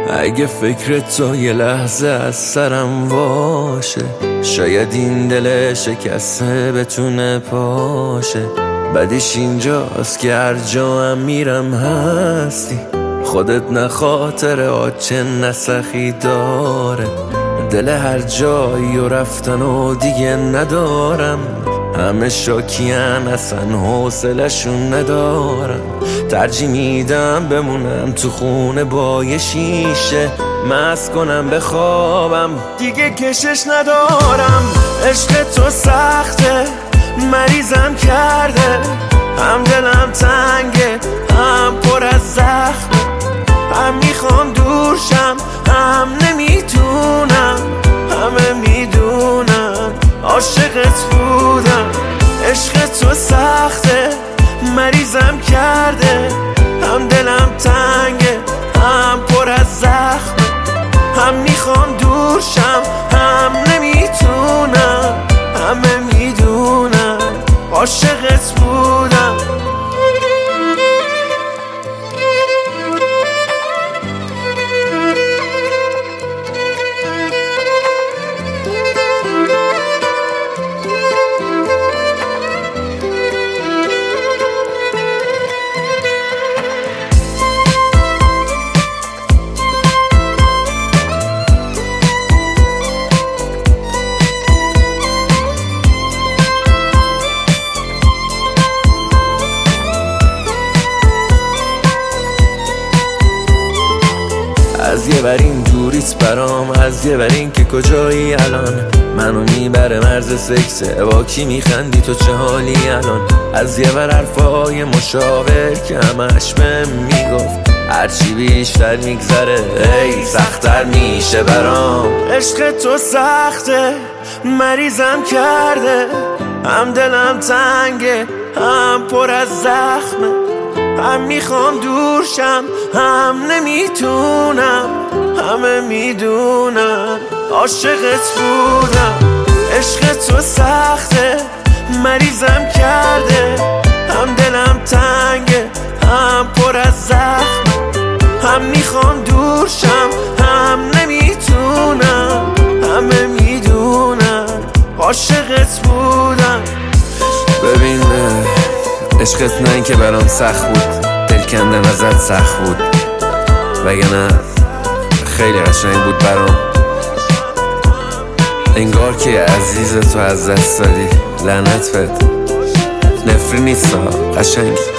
اگه فکر تو یه لحظه از سرم باشه، شاید این دل شکسته بتونه پاشه. بعدش اینجاست که هر جا هم میرم هستی، خودت نه خاطر آچه نسخی داره. دل هر جایی و رفتن و دیگه ندارم، همه شاکیان اصلا حوصله‌شون ندارم. ترجیح میدم بمونم تو خونه با یه شیشه، مست کنم بخوابم دیگه کشش ندارم. عشق تو سخته مریضم کرده، هم دلم تنگه هم پر از زخمه. هم میخوام دورشم هم نمیتونم، همه میدونم عاشقت بودم. عشق تو سخته مریضم کرده، هم دلم تنگه هم پر از زخمه. هم میخوام دورشم هم نمیتونم، همه میدونم عاشقت بودم. از یه برین دوریست برام، از یه برین که کجایی الان. منو میبره مرز سکسه، با کی میخندی تو چه حالی الان. از یه بر حرفای مشاور که همش بهم میگفت، هرچی بیشتر میگذره ای سخت‌تر میشه برام. عشق تو سخته مریضم کرده، هم دلم تنگه هم پر از زخمه. هم میخوام دورشم هم نمیتونم، همه میدونم عاشقت بودم. عشق تو سخته مریضم کرده، هم دلم تنگه هم پر از زخمه. هم میخوام دورشم هم نمیتونم، همه میدونم عاشقت بودم. ببین عشقت نه این که برام سخت بود، دل کندن ازت سخت بود، وگرنه خیلی قشنگ بود برام. انگار که عزیز تو از دست دادی، لعنت بهت. نفری نیست قشنگ.